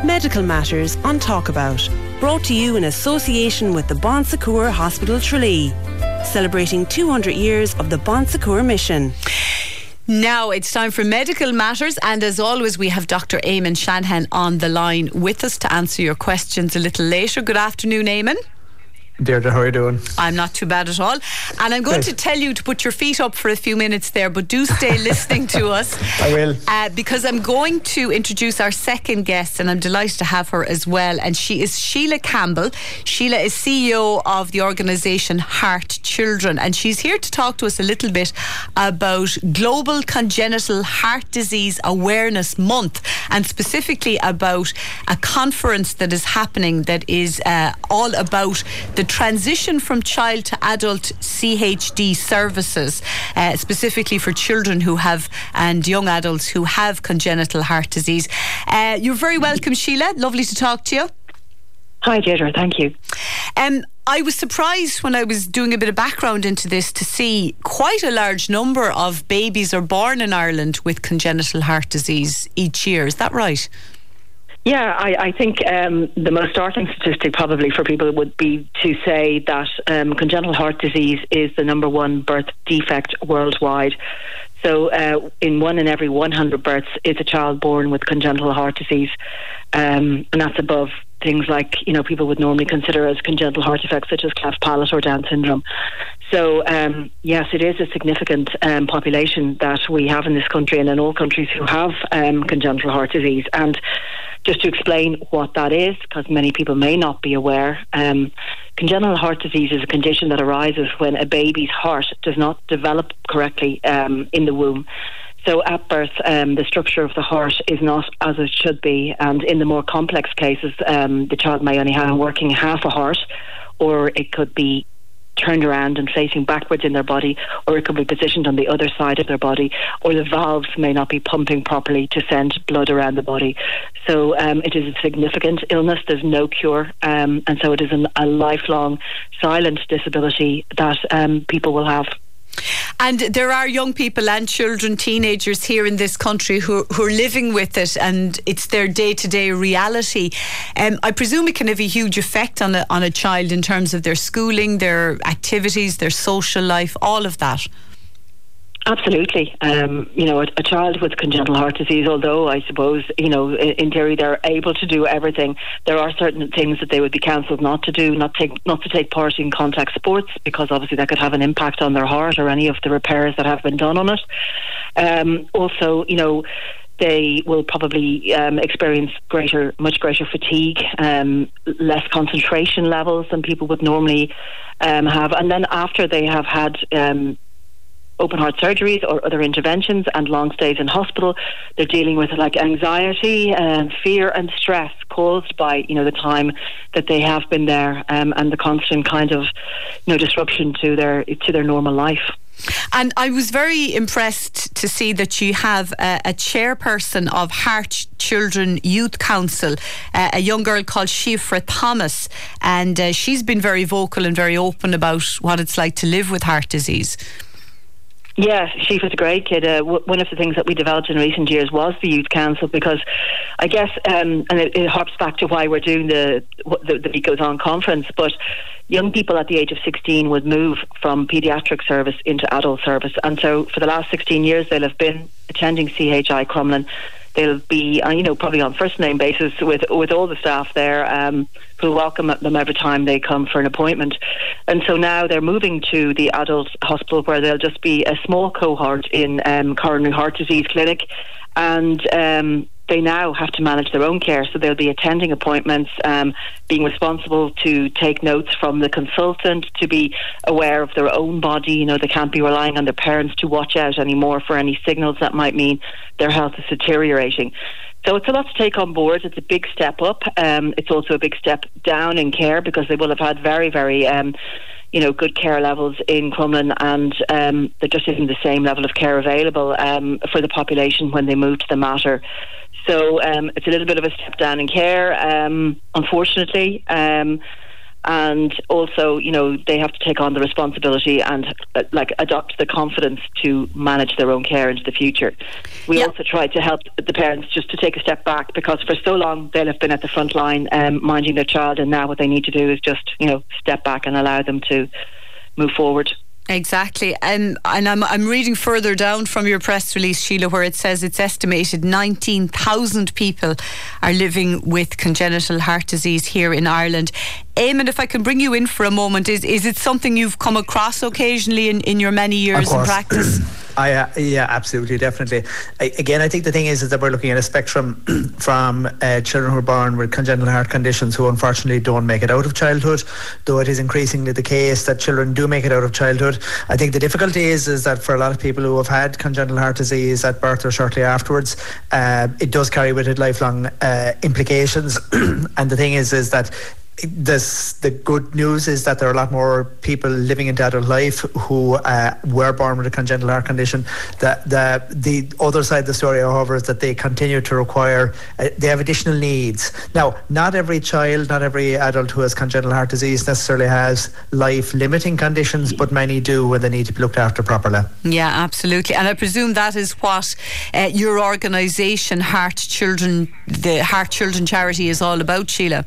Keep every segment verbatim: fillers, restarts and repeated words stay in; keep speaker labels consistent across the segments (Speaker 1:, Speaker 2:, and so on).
Speaker 1: Medical Matters on Talkabout. Brought to you in association with the Bon Secours Hospital Tralee. Celebrating two hundred years of the Bon Secours mission.
Speaker 2: Now it's time for Medical Matters, and as always we have Doctor Eamon Shanahan on the line with us to answer your questions a little later. Good afternoon, Eamon.
Speaker 3: Deirdre, how are you doing?
Speaker 2: I'm not too bad at all. And I'm going
Speaker 3: Great.
Speaker 2: to tell you to put your feet up for a few minutes there, but do stay listening to us.
Speaker 3: I will.
Speaker 2: Uh, because I'm going to introduce our second guest, and I'm delighted to have her as well. And she is Sheila Campbell. Sheila is C E O of the organisation Heart Children, and she's here to talk to us a little bit about Global Congenital Heart Disease Awareness Month, and specifically about a conference that is happening that is uh, all about the transition from child to adult C H D services, uh, specifically for children who have and young adults who have congenital heart disease. Uh, you're very welcome, Sheila. Lovely to talk to you.
Speaker 4: Hi, Deirdre. Thank you.
Speaker 2: Um, I was surprised when I was doing a bit of background into this to see quite a large number of babies are born in Ireland with congenital heart disease each year. Is that right?
Speaker 4: Yeah, I, I think um, the most startling statistic probably for people would be to say that um, congenital heart disease is the number one birth defect worldwide. So uh, in one in every one hundred births is a child born with congenital heart disease. Um, and that's above things like, you know, people would normally consider as congenital heart defects such as cleft palate or Down syndrome. So um, yes, it is a significant um, population that we have in this country and in all countries who have um, congenital heart disease. And just to explain what that is, because many people may not be aware, um, congenital heart disease is a condition that arises when a baby's heart does not develop correctly um, in the womb. So at birth, um, the structure of the heart is not as it should be, and in the more complex cases, um, the child may only have working half a heart, or it could be turned around and facing backwards in their body, or it could be positioned on the other side of their body, or the valves may not be pumping properly to send blood around the body. So um, it is a significant illness. There's no cure, um, and so it is an, a lifelong silent disability that um, people will have.
Speaker 2: And there are young people and children, teenagers here in this country who, who are living with it, and it's their day-to-day reality. Um, I presume it can have a huge effect on a, on a child in terms of their schooling, their activities, their social life, all of that.
Speaker 4: Absolutely. Um, you know, a, a child with congenital heart disease, although I suppose, you know, in, in theory they're able to do everything, there are certain things that they would be counselled not to do, not take, not to take part in contact sports, because obviously that could have an impact on their heart or any of the repairs that have been done on it. Um, also, you know, they will probably um, experience greater, much greater fatigue, um, less concentration levels than people would normally um, have. And then after they have had um, open heart surgeries or other interventions and long stays in hospital, they're dealing with like anxiety and fear and stress caused by, you know, the time that they have been there, um, and the constant kind of, you know, disruption to their to their normal life.
Speaker 2: And I was very impressed to see that you have a, a chairperson of Heart Children Youth Council, uh, a young girl called Shifra Thomas, and uh, she's been very vocal and very open about what it's like to live with heart disease.
Speaker 4: Yeah, she was a great kid. Uh, w- one of the things that we developed in recent years was the Youth Council, because I guess, um, and it, it harps back to why we're doing the, the the Week Goes On conference, but young people at the age of sixteen would move from paediatric service into adult service. And so for the last sixteen years, they'll have been attending C H I Crumlin. They'll be, uh, you know, probably on first name basis with with all the staff there, um, who welcome them every time they come for an appointment. And so now they're moving to the adult hospital, where there'll just be a small cohort in um, coronary heart disease clinic, and um, they now have to manage their own care. So they'll be attending appointments, um, being responsible to take notes from the consultant, to be aware of their own body. You know, they can't be relying on their parents to watch out anymore for any signals that might mean their health is deteriorating. So it's a lot to take on board. It's a big step up. Um, it's also a big step down in care, because they will have had very, very um, you know, good care levels in Crumlin, and um, there just isn't the same level of care available um, for the population when they move to the Mater. So um, it's a little bit of a step down in care, um, unfortunately. Um, and also, you know, they have to take on the responsibility and uh, like adopt the confidence to manage their own care into the future. We yeah. also try to help the parents just to take a step back, because for so long they'll have been at the front line um, minding their child, and now what they need to do is just, you know, step back and allow them to move forward.
Speaker 2: Exactly, and and I'm I'm reading further down from your press release, Sheila, where it says it's estimated nineteen thousand people are living with congenital heart disease here in Ireland. Eamon, if I can bring you in for a moment, is is it something you've come across occasionally in, in your many years in practice?
Speaker 3: I, uh, yeah, absolutely, definitely. I, again, I think the thing is, is that we're looking at a spectrum from uh, children who are born with congenital heart conditions who unfortunately don't make it out of childhood, though it is increasingly the case that children do make it out of childhood. I think the difficulty is, is that for a lot of people who have had congenital heart disease at birth or shortly afterwards, uh, it does carry with it lifelong uh, implications. And the thing is, is that This, the good news is that there are a lot more people living into adult life who uh, were born with a congenital heart condition. The, the the other side of the story, however, is that they continue to require, uh, they have additional needs. Now, not every child, not every adult who has congenital heart disease necessarily has life-limiting conditions, but many do, when they need to be looked after properly.
Speaker 2: Yeah, absolutely. And I presume that is what uh, your organisation, Heart Children, the Heart Children Charity, is all about, Sheila.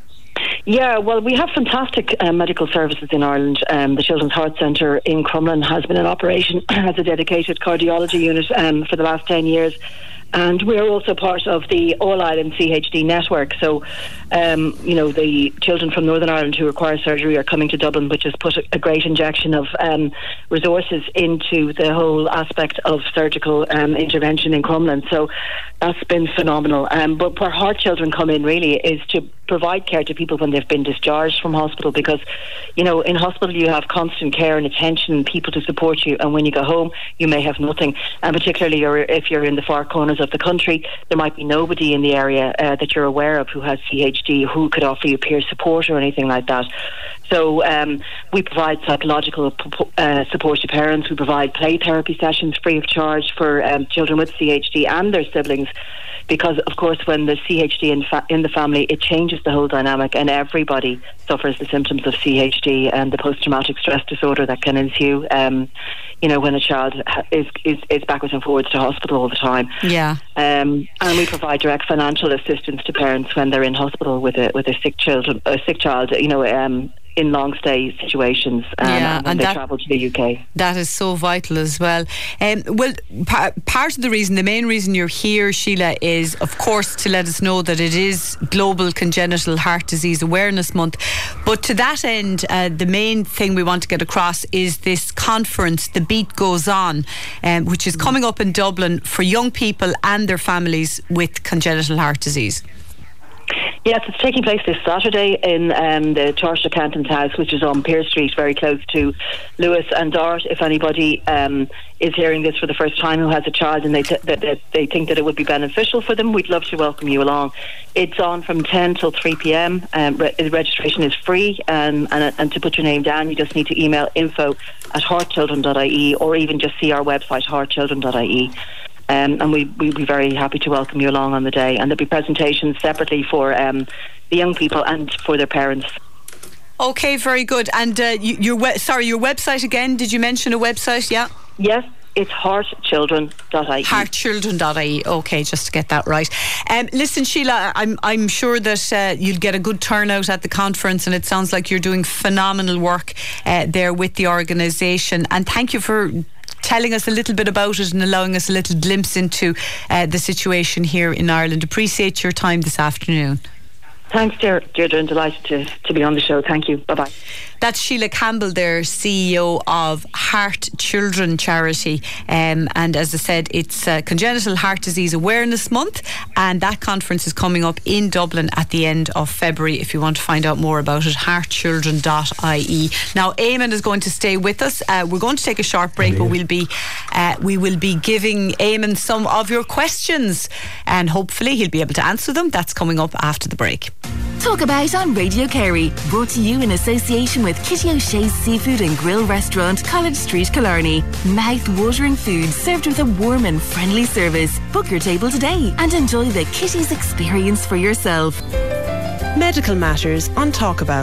Speaker 4: Yeah, well, we have fantastic uh, medical services in Ireland. Um, the Children's Heart Centre in Crumlin has been in operation as a dedicated cardiology unit um, for the last ten years. And we're also part of the All Ireland C H D network. So, um, you know, the children from Northern Ireland who require surgery are coming to Dublin, which has put a, a great injection of um, resources into the whole aspect of surgical um, intervention in Crumlin. So that's been phenomenal. Um, but where Heart Children come in really is to provide care to people when they've been discharged from hospital, because, you know, in hospital you have constant care and attention, people to support you, and when you go home you may have nothing. And particularly if you're in the far corners of the country, there might be nobody in the area uh, that you're aware of who has C H D who could offer you peer support or anything like that. So um, we provide psychological uh, support to parents. We provide play therapy sessions free of charge for um, children with C H D and their siblings, because of course when the C H D in, fa- in the family, it changes the whole dynamic, and everybody suffers the symptoms of C H D and the post-traumatic stress disorder that can ensue um, you know, when a child is, is, is backwards and forwards to hospital all the time.
Speaker 2: Yeah.
Speaker 4: Um, and we provide direct financial assistance to parents when they're in hospital with a with a sick child, a sick child, you know, um, in long stay situations, um,
Speaker 2: yeah,
Speaker 4: when
Speaker 2: and
Speaker 4: they
Speaker 2: that,
Speaker 4: travel to the U K.
Speaker 2: That is so vital as well. Um, well, pa- part of the reason, the main reason you're here, Sheila, is of course to let us know that it is Global Congenital Heart Disease Awareness Month. But to that end, uh, the main thing we want to get across is this conference, The Beat Goes On, um, which is coming up in Dublin for young people and their families with congenital heart disease.
Speaker 4: Yes, it's taking place this Saturday in um, the Taoiseach Accountant's House, which is on Pearse Street, very close to Lewis and Dart. If anybody um, is hearing this for the first time who has a child and they t- that, that they think that it would be beneficial for them, we'd love to welcome you along. It's on from ten till three p.m. Um, re- registration is free, um, and, and to put your name down, you just need to email info at heart children dot I E or even just see our website, heart children dot I E. Um, and we, we'd be very happy to welcome you along on the day. And there'll be presentations separately for um, the young people and for their parents.
Speaker 2: Okay, very good. And uh, you, your we- sorry, your website again, did you mention a website? Yeah.
Speaker 4: Yes, it's heart children dot I E.
Speaker 2: heart children dot I E. Okay, just to get that right. Um, listen, Sheila, I'm I'm sure that uh, you'll get a good turnout at the conference, and it sounds like you're doing phenomenal work uh, there with the organisation. And thank you for telling us a little bit about it and allowing us a little glimpse into uh, the situation here in Ireland. Appreciate your time this afternoon.
Speaker 4: Thanks, Deirdre, and delighted to, to be on the show. Thank you. Bye-bye.
Speaker 2: That's Sheila Campbell there, C E O of Heart Children Charity. Um, and as I said, it's uh, Congenital Heart Disease Awareness Month, and that conference is coming up in Dublin at the end of February. If you want to find out more about it, heart children dot I E. Now, Eamon is going to stay with us. Uh, we're going to take a short break, but we'll be uh, we will be giving Eamon some of your questions, and hopefully he'll be able to answer them. That's coming up after the break.
Speaker 5: Talk About on Radio Kerry, brought to you in association with Kitty O'Shea's Seafood and Grill Restaurant, College Street, Killarney. Mouth-watering food served with a warm and friendly service. Book your table today and enjoy the Kitty's experience for yourself.
Speaker 1: Medical matters on Talk About.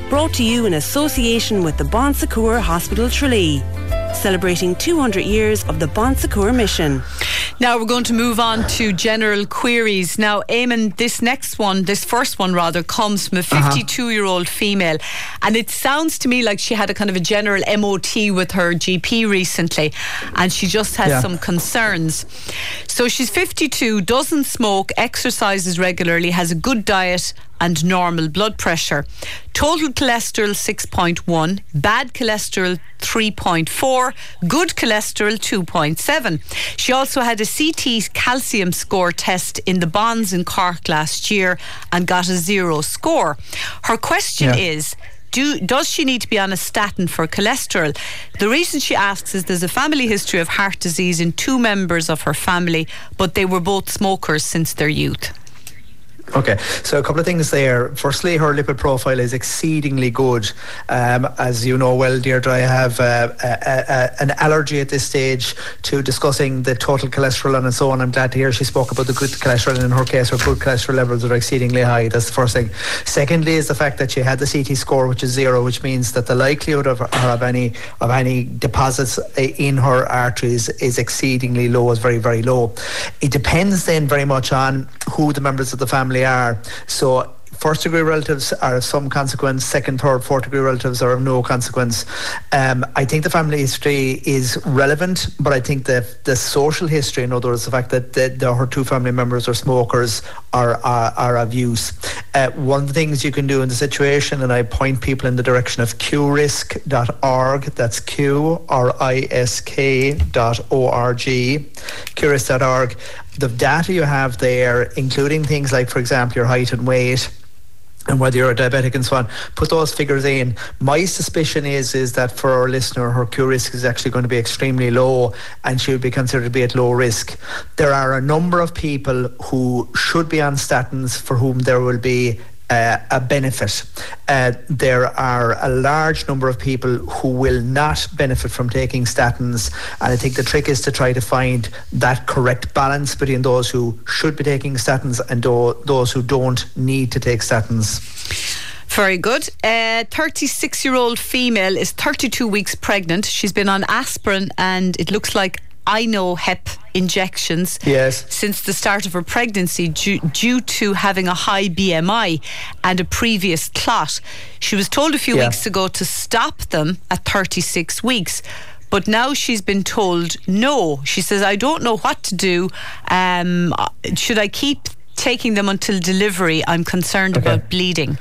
Speaker 1: brought to you in association with the Bon Secours Hospital Tralee, celebrating two hundred years of the Bon Secours mission.
Speaker 2: Now we're going to move on to general queries. Now, Eamon, this next one, this first one rather, comes from a fifty-two-year-old female, and it sounds to me like she had a kind of a general M O T with her G P recently, and she just has yeah. some concerns. So she's fifty-two, doesn't smoke, exercises regularly, has a good diet and normal blood pressure. Total cholesterol six point one, bad cholesterol three point four, good cholesterol two point seven. She also had a C T calcium score test in the Bonds in Cork last year and got a zero score. Her question yeah. is, Do, does she need to be on a statin for cholesterol? The reason she asks is there's a family history of heart disease in two members of her family, but they were both smokers since their youth.
Speaker 3: Okay, so a couple of things there. Firstly, her lipid profile is exceedingly good. Um, as you know well, Deirdre, I have uh, a, a, an allergy at this stage to discussing the total cholesterol and so on. I'm glad to hear she spoke about the good cholesterol, and in her case, her good cholesterol levels are exceedingly high. That's the first thing. Secondly is the fact that she had the C T score, which is zero, which means that the likelihood of, of any of any deposits in her arteries is exceedingly low, is very, very low. It depends then very much on who the members of the family are. So first degree relatives are of some consequence, second, third, fourth degree relatives are of no consequence. Um, I think the family history is relevant, but I think the the social history, in other words, the fact that the, the, her two family members are smokers, are, are, are of use. Uh, one of the things you can do in the situation, and I point people in the direction of q risk dot org, that's Q R I S K dot O R G, q risk dot org. The data you have there, including things like, for example, your height and weight, and whether you're a diabetic and so on, put those figures in. My suspicion is is that for our listener, her Q risk is actually going to be extremely low, and she would be considered to be at low risk. There are a number of people who should be on statins for whom there will be Uh, a benefit. Uh, there are a large number of people who will not benefit from taking statins, and I think the trick is to try to find that correct balance between those who should be taking statins and do- those who don't need to take statins.
Speaker 2: Very good. A thirty-six-year-old female is thirty-two weeks pregnant. She's been on aspirin and it looks like I know hep injections
Speaker 3: yes.
Speaker 2: since the start of her pregnancy due, due to having a high B M I and a previous clot. She was told a few yeah. weeks ago to stop them at thirty-six weeks, but now she's been told no. She says, I don't know what to do. Um, should I keep taking them until delivery? I'm concerned okay. about bleeding.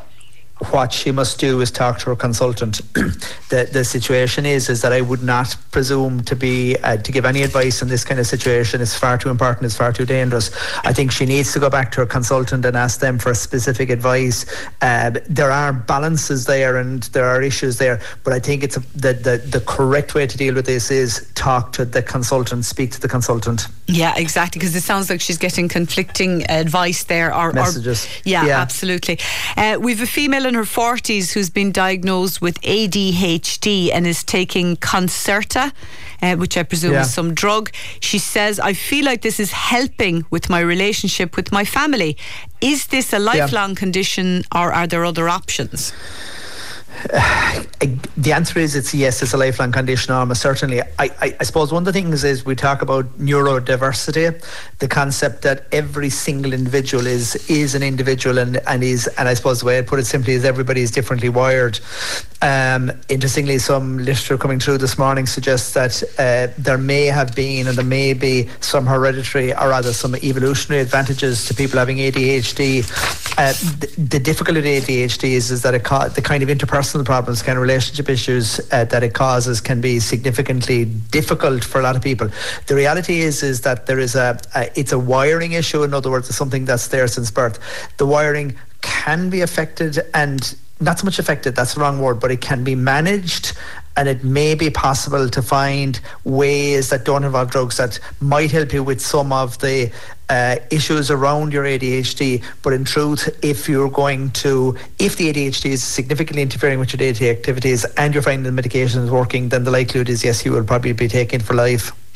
Speaker 3: What she must do is talk to her consultant. the the situation is is that I would not presume to be uh, to give any advice in this kind of situation. It's far too important, it's far too dangerous. I think she needs to go back to her consultant and ask them for specific advice. Uh, there are balances there and there are issues there, but I think it's a, the, the the correct way to deal with this is talk to the consultant, speak to the consultant.
Speaker 2: Yeah, exactly, because it sounds like she's getting conflicting advice there. Or,
Speaker 3: Messages.
Speaker 2: Or, yeah, yeah, absolutely. Uh, we've a female in her forties who's been diagnosed with A D H D and is taking Concerta, uh, which I presume yeah. is some drug. She says, I feel like this is helping with my relationship with my family. Is this a lifelong yeah. condition, or are there other options?
Speaker 3: Uh, the answer is it's yes, it's a lifelong condition, almost certainly. I, I, I suppose one of the things is we talk about neurodiversity, the concept that every single individual is is an individual and, and is, and I suppose the way I put it simply is everybody is differently wired. Um, interestingly, some literature coming through this morning suggests that uh, there may have been and there may be some hereditary or rather some evolutionary advantages to people having A D H D. Uh, the, the difficulty with A D H D is, is that it ca- the kind of interpersonal problems, kind of relationship issues uh, that it causes can be significantly difficult for a lot of people. The reality is is that there is a, a it's a wiring issue. In other words, it's something that's there since birth. The wiring can be affected, and not so much affected, that's the wrong word, but it can be managed, and it may be possible to find ways that don't involve drugs that might help you with some of the uh, issues around your A D H D. But in truth, if you're going to, if the A D H D is significantly interfering with your day-to-day activities and you're finding the medication is working, then the likelihood is yes, you will probably be taken for life.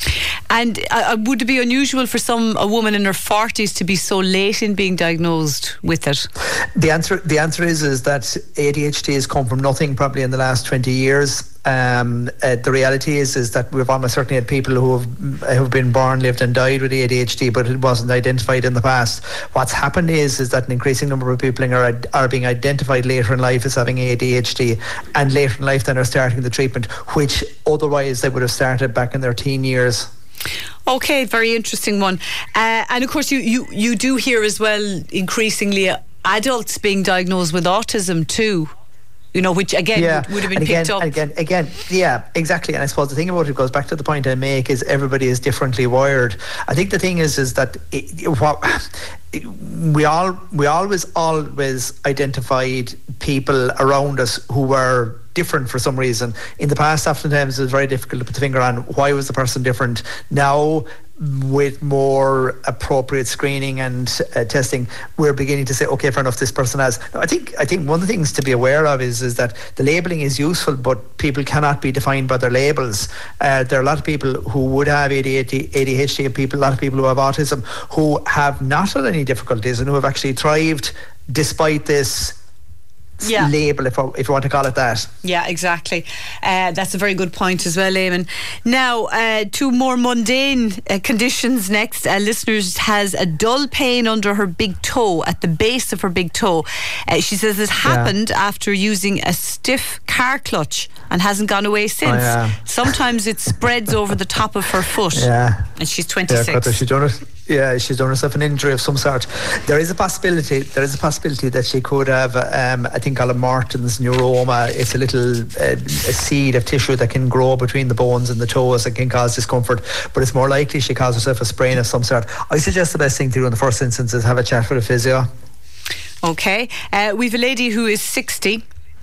Speaker 2: And uh, would it be unusual for some a woman in her forties to be so late in being diagnosed with it?
Speaker 3: The answer, the answer is is that A D H D has come from nothing probably in the last twenty years. Um, uh, the reality is is that we've almost certainly had people who have who've been born, lived and died with A D H D, but it wasn't identified in the past. What's happened is is that an increasing number of people are are being identified later in life as having A D H D, and later in life then are starting the treatment, which otherwise they would have started back in their teen years.
Speaker 2: Okay, very interesting one. Uh, and of course you, you, you do hear as well increasingly uh, adults being diagnosed with autism too. You know, which again
Speaker 3: yeah.
Speaker 2: would, would have been
Speaker 3: and again,
Speaker 2: picked up.
Speaker 3: And again, again, yeah, exactly. And I suppose the thing about it goes back to the point I make is everybody is differently wired. I think the thing is, is that it, what it, we all we always always identified people around us who were different for some reason. In the past, oftentimes it was very difficult to put the finger on why was the person different. Now, with more appropriate screening and uh, testing, we're beginning to say, okay, fair enough, this person has. Now, I think I think one of the things to be aware of is is that the labelling is useful, but people cannot be defined by their labels. Uh, there are a lot of people who would have A D H D, and people, a lot of people who have autism who have not had any difficulties and who have actually thrived despite this yeah. label, if, if you want to call it that.
Speaker 2: Yeah, exactly. Uh, that's a very good point as well, Eamon. Now, uh, two more mundane uh, conditions next. Uh, listeners has a dull pain under her big toe, at the base of her big toe. Uh, she says it happened yeah. after using a stiff car clutch and hasn't gone away since. Oh, yeah. Sometimes it spreads over the top of her foot. Yeah. And she's twenty-six.
Speaker 3: Yeah, she's done it. Yeah, she's done herself an injury of some sort. There is a possibility. There is a possibility that she could have um, a thing called a Martin's neuroma. It's a little uh, a seed of tissue that can grow between the bones and the toes and can cause discomfort. But it's more likely she caused herself a sprain of some sort. I suggest the best thing to do in the first instance is have a chat with a physio.
Speaker 2: Okay, uh, we've a lady who is sixty.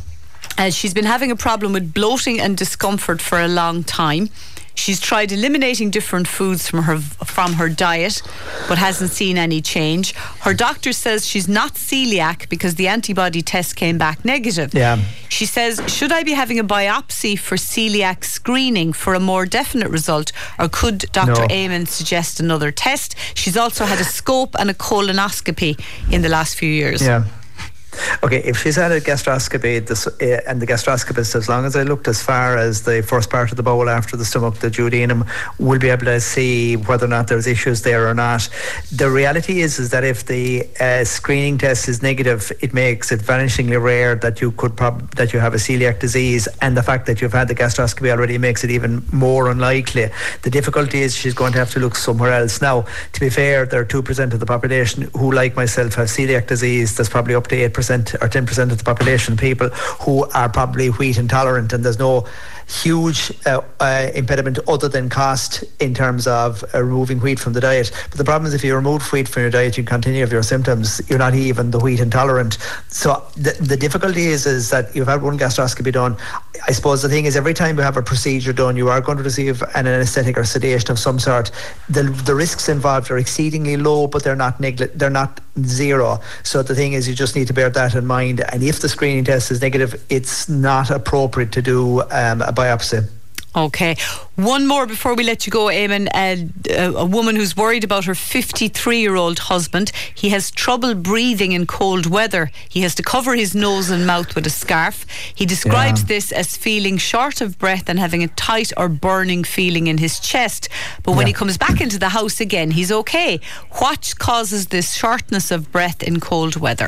Speaker 2: Uh, she's been having a problem with bloating and discomfort for a long time. She's tried eliminating different foods from her from her diet, but hasn't seen any change. Her doctor says she's not celiac because the antibody test came back negative.
Speaker 3: Yeah.
Speaker 2: She says, should I be having a biopsy for celiac screening for a more definite result, or could Doctor No. Eamon suggest another test? She's also had a scope and a colonoscopy in the last few years.
Speaker 3: Yeah. Okay, if she's had a gastroscopy this, uh, and the gastroscopist, as long as I looked as far as the first part of the bowel after the stomach, the duodenum, will be able to see whether or not there's issues there or not. The reality is is that if the uh, screening test is negative, it makes it vanishingly rare that you could prob- that you have a celiac disease, and the fact that you've had the gastroscopy already makes it even more unlikely. The difficulty is she's going to have to look somewhere else. Now, to be fair, there are two percent of the population who, like myself, have celiac disease. There's probably up to eight percent or ten percent of the population people who are probably wheat intolerant, and there's no huge uh, uh, impediment other than cost in terms of uh, removing wheat from the diet. But the problem is if you remove wheat from your diet, you continue with your symptoms. You're not even the wheat intolerant. So the, the difficulty is is that you've had one gastroscopy done. I suppose the thing is, every time you have a procedure done, you are going to receive an anaesthetic or sedation of some sort. The the risks involved are exceedingly low, but they're not negli- they're not zero. So the thing is, you just need to bear that in mind. And if the screening test is negative, it's not appropriate to do um, a biopsy.
Speaker 2: Okay. One more before we let you go, Eamon. Uh, a woman who's worried about her fifty-three-year-old husband. He has trouble breathing in cold weather. He has to cover his nose and mouth with a scarf. He describes yeah. this as feeling short of breath and having a tight or burning feeling in his chest. But when yeah. he comes back into the house again, he's okay. What causes this shortness of breath in cold weather?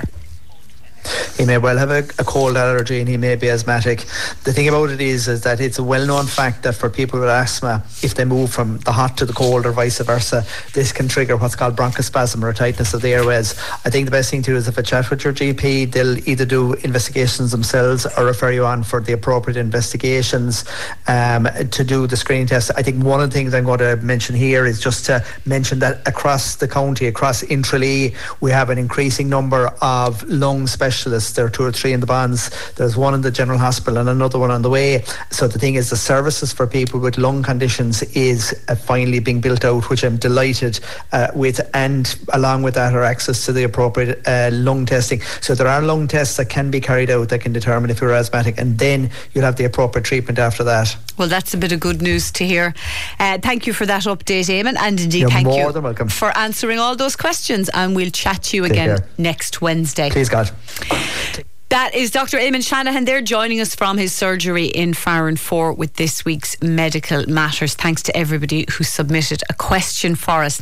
Speaker 3: He may well have a, a cold allergy and he may be asthmatic. The thing about it is, is that it's a well-known fact that for people with asthma, if they move from the hot to the cold or vice versa, this can trigger what's called bronchospasm or tightness of the airways. I think the best thing to do is if a chat with your G P, they'll either do investigations themselves or refer you on for the appropriate investigations um, to do the screening test. I think one of the things I'm going to mention here is just to mention that across the county, across Intralee, we have an increasing number of lung specialists. There are two or three in the bonds. There's one in the General Hospital and another one on the way. So the thing is, the services for people with lung conditions is uh, finally being built out, which I'm delighted uh, with, and along with that are access to the appropriate uh, lung testing. So there are lung tests that can be carried out that can determine if you're asthmatic, and then you'll have the appropriate treatment after that.
Speaker 2: Well, that's a bit of good news to hear. Uh, thank you for that update, Eamon, and indeed
Speaker 3: You're
Speaker 2: thank
Speaker 3: more
Speaker 2: you
Speaker 3: than welcome.
Speaker 2: for answering all those questions, and we'll chat to you
Speaker 3: Take
Speaker 2: again
Speaker 3: care.
Speaker 2: next Wednesday.
Speaker 3: Please God.
Speaker 2: That is Doctor Eamon Shanahan there, joining us from his surgery in Farranfore with this week's Medical Matters. Thanks to everybody who submitted a question for us.